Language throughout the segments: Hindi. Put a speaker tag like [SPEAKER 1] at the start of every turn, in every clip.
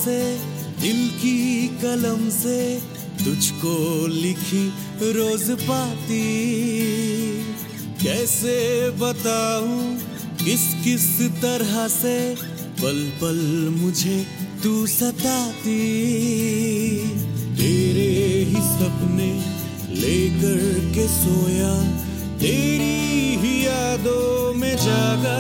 [SPEAKER 1] से दिल की कलम से तुझको लिखी रोज पाती। कैसे बताऊं किस किस तरह से पल पल मुझे तू सताती। तेरे ही सपने लेकर के सोया, तेरी ही यादों में जागा,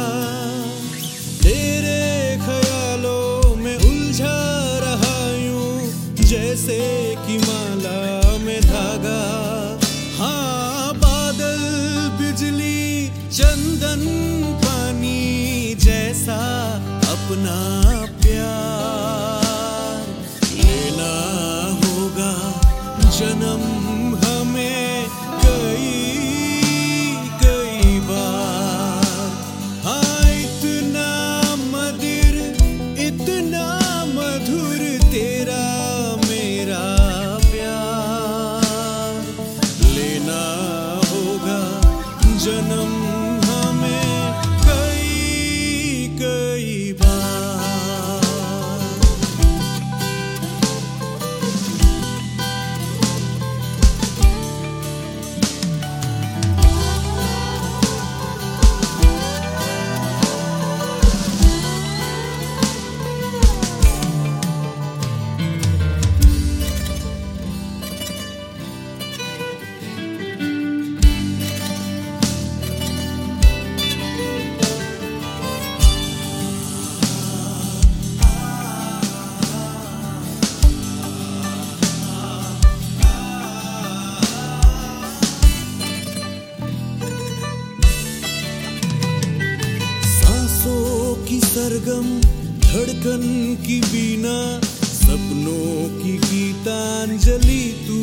[SPEAKER 1] तेरे ख्यालों में उलझा रहा यूं जैसे कि माला में धागा। हाँ, बादल बिजली चंदन पानी जैसा अपना प्यार लेना होगा जन्म हमें कई कई बार। हाँ, इतना मधुर इतना मधुर तेरा मेरा प्यार लेना होगा जन्म हमें कई कई बार। सरगम धड़कन की बीना, सपनों की गीतांजलि तू।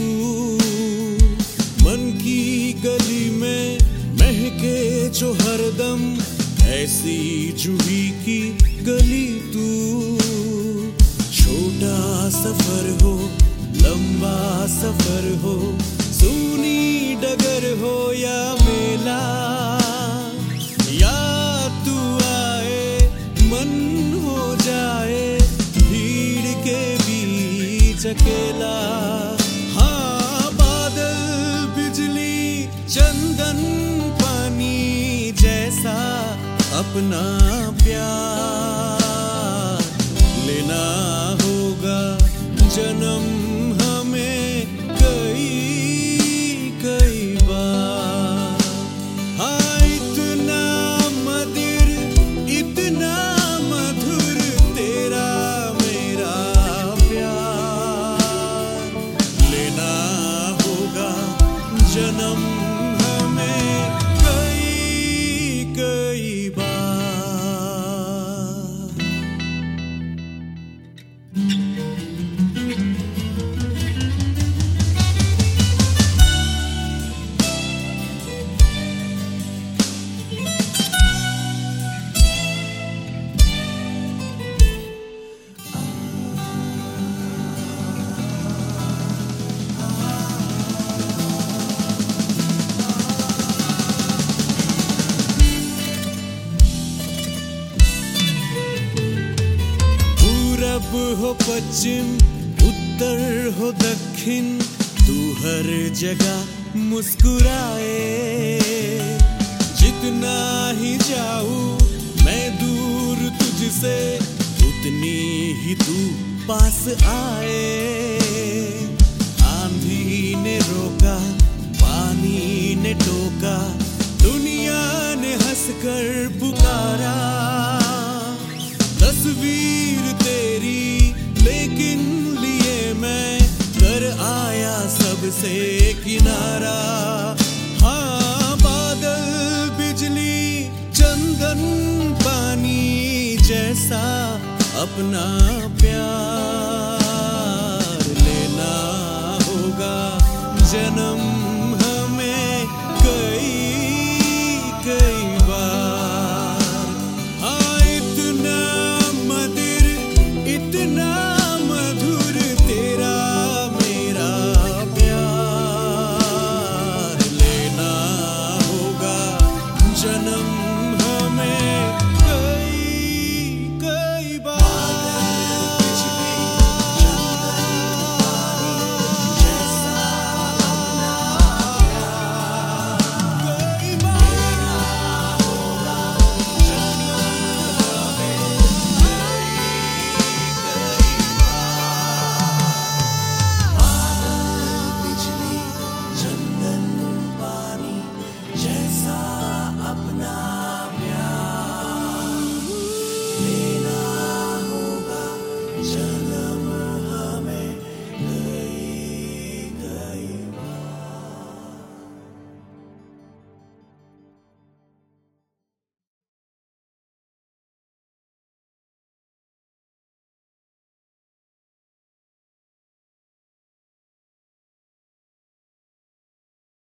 [SPEAKER 1] मन की गली में महके जो हरदम, ऐसी जूही की गली तू। छोटा सफर हो लंबा सफर हो, सूनी डगर हो या मेला, या तू आए मन हो जाए भीड़ के बीच अकेला। हाँ, बादल बिजली चंदन पानी जैसा अपना प्यार लेना होगा जन्म हमें कई कई बार। हाँ, इतना मधुर इतना मधुर तेरा मेरा प्यार लेना होगा जन्म हमें कई कई बार। पूरब हो पश्चिम उत्तर हो दक्षिण, तू हर जगह मुस्कुराए। जितना ही जाऊं मैं दूर तुझसे, उतनी ही तू पास आए। आंधी ने रोका पानी ने टोका, दुनिया ने हंसकर पुकारा। तस्वीर तेरी लेकिन लिए मैं कर आया सबसे किनारा। हाँ, बादल बिजली चंदन पानी जैसा अपना प्यार लेना होगा जन्म